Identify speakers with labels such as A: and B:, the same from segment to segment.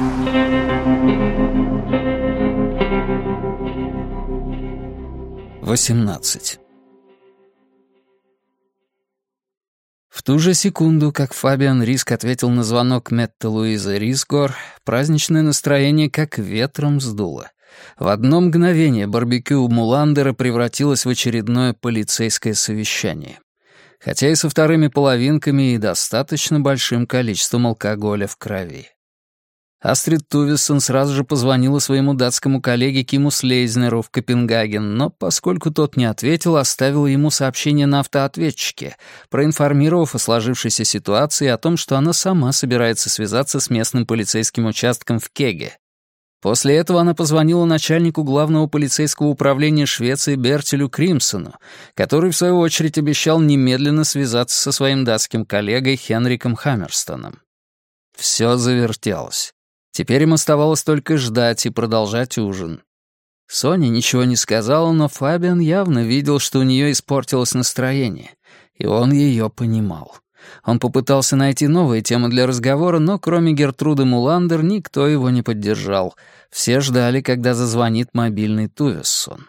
A: 18. В ту же секунду, как Фабиан Риск ответил на звонок Метты Луизы Рисгор, праздничное настроение как ветром сдуло. В одно мгновение барбекю Муландера превратилось в очередное полицейское совещание. Хотя и со вторыми половинками и достаточно большим количеством алкоголя в крови. Астрид Тувессон сразу же позвонила своему датскому коллеге Киму Слейзнеру в Копенгаген, но поскольку тот не ответил, оставила ему сообщение на автоответчике, проинформировав о сложившейся ситуации и о том, что она сама собирается связаться с местным полицейским участком в Кеге. После этого она позвонила начальнику главного полицейского управления Швеции Бертелю Кримсону, который, в свою очередь, обещал немедленно связаться со своим датским коллегой Хенриком Хаммерстоном. Все завертелось. Теперь им оставалось только ждать и продолжать ужин. Соня ничего не сказала, но Фабиан явно видел, что у нее испортилось настроение, и он ее понимал. Он попытался найти новые темы для разговора, но кроме Гертруды Муландер никто его не поддержал. Все ждали, когда зазвонит мобильный Тувессон.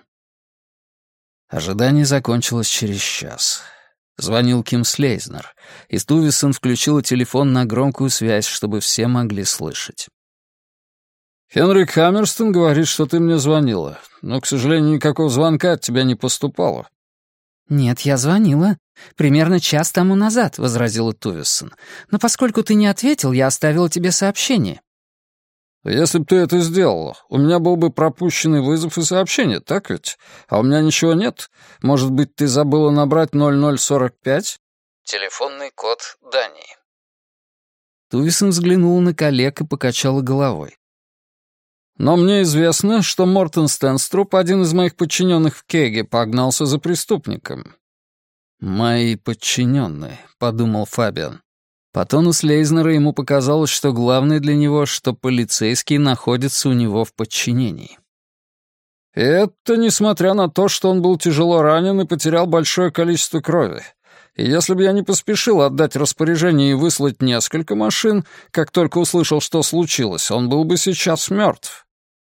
A: Ожидание закончилось через час. Звонил Ким Слейзнер, и Тувессон включила телефон на громкую связь, чтобы все могли слышать. «Хенрик Хаммерстон говорит, что ты мне звонила, но, к сожалению, никакого звонка от тебя не поступало».
B: «Нет, я звонила. Примерно час тому назад», — возразила Тувессон. «Но поскольку ты не ответил, я оставила тебе сообщение».
A: «Если бы ты это сделала, у меня был бы пропущенный вызов и сообщение, так ведь? А у меня ничего нет. Может быть, ты забыла набрать 0045?» Телефонный код Дании. Тувессон взглянула на коллег и покачала головой. «Но мне известно, что Мортен Стенструп, один из моих подчиненных в Кеге, погнался за преступником». «Мои подчиненные», — подумал Фабиан. По тону Слейзнера ему показалось, что главное для него, что полицейский находится у него в подчинении. «Это несмотря на то, что он был тяжело ранен и потерял большое количество крови. И если бы я не поспешил отдать распоряжение и выслать несколько машин, как только услышал, что случилось, он был бы сейчас мертв».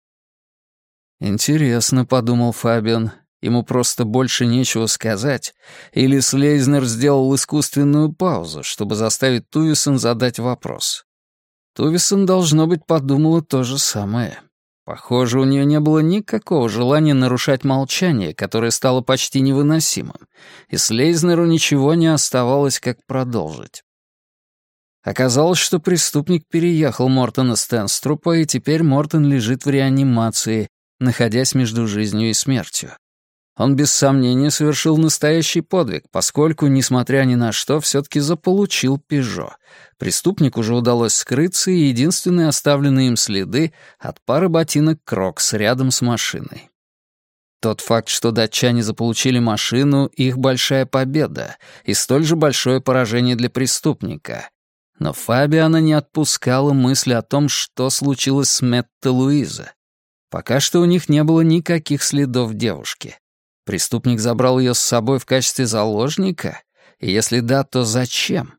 A: «Интересно», — подумал Фабиан, — ему просто больше нечего сказать, или Слейзнер сделал искусственную паузу, чтобы заставить Тувессон задать вопрос. Тувессон, должно быть, подумала то же самое. Похоже, у нее не было никакого желания нарушать молчание, которое стало почти невыносимым, и Слейзнеру ничего не оставалось, как продолжить. Оказалось, что преступник переехал Мортена Стенструпа, и теперь Мортен лежит в реанимации, находясь между жизнью и смертью. Он без сомнения совершил настоящий подвиг, поскольку, несмотря ни на что, все-таки заполучил «Пежо». Преступнику же удалось скрыться, и единственные оставленные им следы от пары ботинок «Крокс» рядом с машиной. Тот факт, что датчане заполучили машину, их большая победа и столь же большое поражение для преступника. Но Фабиана не отпускала мысль о том, что случилось с Метте Луизой. Пока что у них не было никаких следов девушки. Преступник забрал ее с собой в качестве заложника? И если да, то зачем?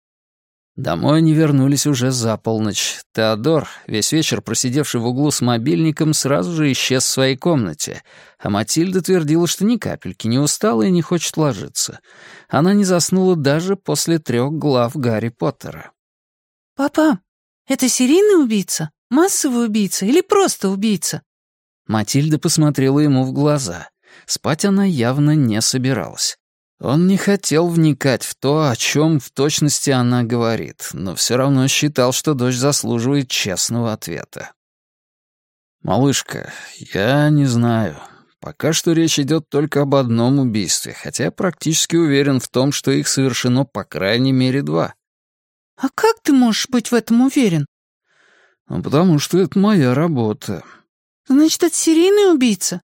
A: Домой они вернулись уже за полночь. Теодор, весь вечер просидевший в углу с мобильником, сразу же исчез в своей комнате, а Матильда твердила, что ни капельки не устала и не хочет ложиться. Она не заснула даже после 3 глав Гарри Поттера.
B: «Папа, это серийный убийца? Массовый убийца или просто убийца?»
A: Матильда посмотрела ему в глаза. Спать она явно не собиралась. Он не хотел вникать в то, о чем в точности она говорит, но все равно считал, что дочь заслуживает честного ответа. «Малышка, я не знаю. Пока что речь идет только об одном убийстве, хотя я практически уверен в том, что их совершено по крайней мере 2.
B: «А как ты можешь быть в этом уверен?»
A: «Потому что это моя работа».
B: «Значит, это серийный убийца?»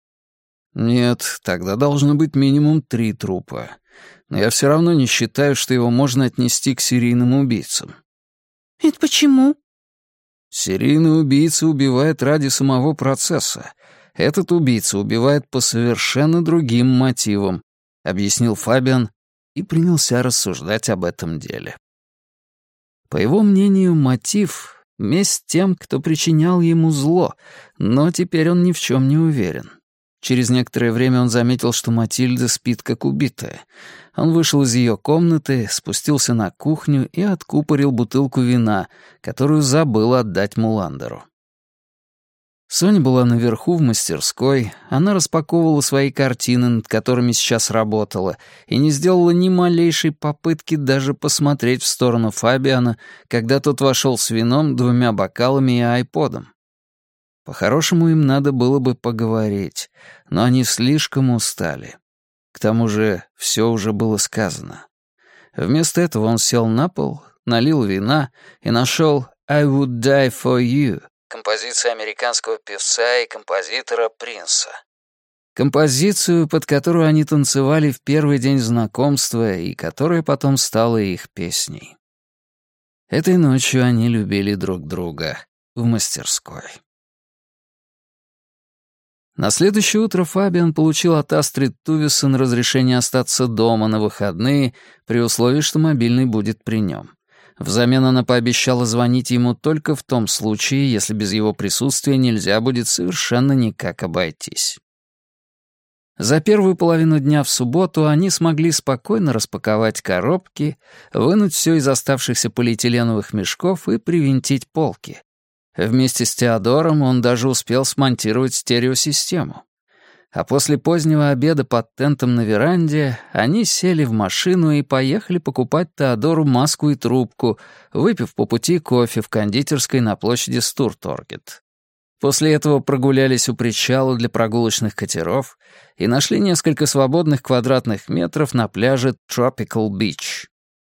A: «Нет, тогда должно быть минимум 3 трупа. Но я все равно не считаю, что его можно отнести к серийным убийцам».
B: «Это почему?»
A: «Серийный убийца убивает ради самого процесса. Этот убийца убивает по совершенно другим мотивам», — объяснил Фабиан и принялся рассуждать об этом деле. По его мнению, мотив Месть тем, кто причинял ему зло, но теперь он ни в чем не уверен. Через некоторое время он заметил, что Матильда спит как убитая. Он вышел из ее комнаты, спустился на кухню и откупорил бутылку вина, которую забыл отдать Муландеру. Соня была наверху в мастерской, она распаковывала свои картины, над которыми сейчас работала, и не сделала ни малейшей попытки даже посмотреть в сторону Фабиана, когда тот вошел с вином, 2 бокалами и айподом. По-хорошему им надо было бы поговорить, но они слишком устали. К тому же все уже было сказано. Вместо этого он сел на пол, налил вина и нашел «I would die for you», композицию американского певца и композитора Принса. Композицию, под которую они танцевали в первый день знакомства и которая потом стала их песней. Этой ночью они любили друг друга в мастерской. На следующее утро Фабиан получил от Астрид Тувессон разрешение остаться дома на выходные при условии, что мобильный будет при нем. Взамен она пообещала звонить ему только в том случае, если без его присутствия нельзя будет совершенно никак обойтись. За первую половину дня в субботу они смогли спокойно распаковать коробки, вынуть все из оставшихся полиэтиленовых мешков и привинтить полки. Вместе с Теодором он даже успел смонтировать стереосистему. А после позднего обеда под тентом на веранде они сели в машину и поехали покупать Теодору маску и трубку, выпив по пути кофе в кондитерской на площади Стурторгет. После этого прогулялись у причала для прогулочных катеров и нашли несколько свободных квадратных метров на пляже Tropical Beach.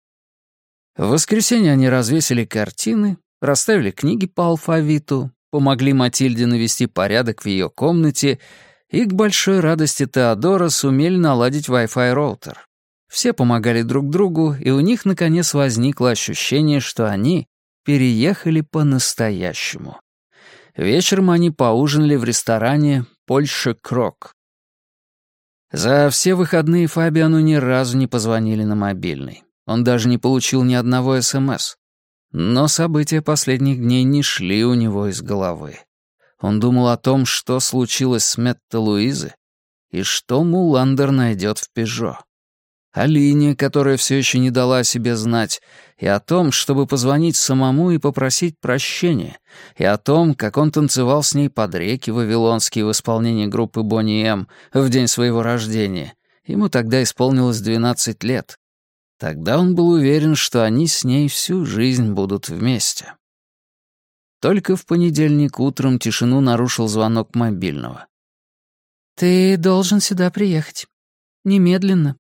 A: В воскресенье они развесили картины, расставили книги по алфавиту, помогли Матильде навести порядок в ее комнате и, к большой радости Теодора, сумели наладить Wi-Fi роутер. Все помогали друг другу, и у них, наконец, возникло ощущение, что они переехали по-настоящему. Вечером они поужинали в ресторане «Польша Крок». За все выходные Фабиану ни разу не позвонили на мобильный. Он даже не получил ни одного СМС. Но события последних дней не шли у него из головы. Он думал о том, что случилось с Метта Луизы и что Муландер найдет в «Пежо». О Лине, которая все еще не дала о себе знать, и о том, чтобы позвонить самому и попросить прощения, и о том, как он танцевал с ней под реки вавилонские в исполнении группы Бонни М. в день своего рождения. Ему тогда исполнилось 12 лет. Тогда он был уверен, что они с ней всю жизнь будут вместе. Только в понедельник утром тишину нарушил звонок мобильного.
B: «Ты должен сюда приехать. Немедленно»,